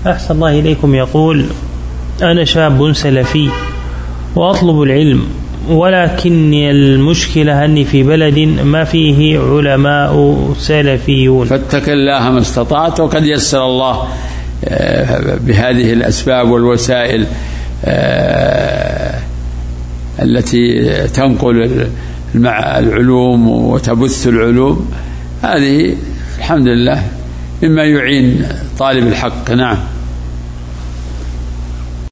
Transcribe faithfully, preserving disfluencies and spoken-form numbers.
أحسن الله إليكم، يقول: أنا شاب سلفي وأطلب العلم، ولكن المشكلة أني في بلد ما فيه علماء سلفيون. فاتق الله ما استطعت، وقد يسر الله بهذه الأسباب والوسائل التي تنقل العلوم وتبث العلوم، هذه الحمد لله مما يعين طالب الحق. نعم.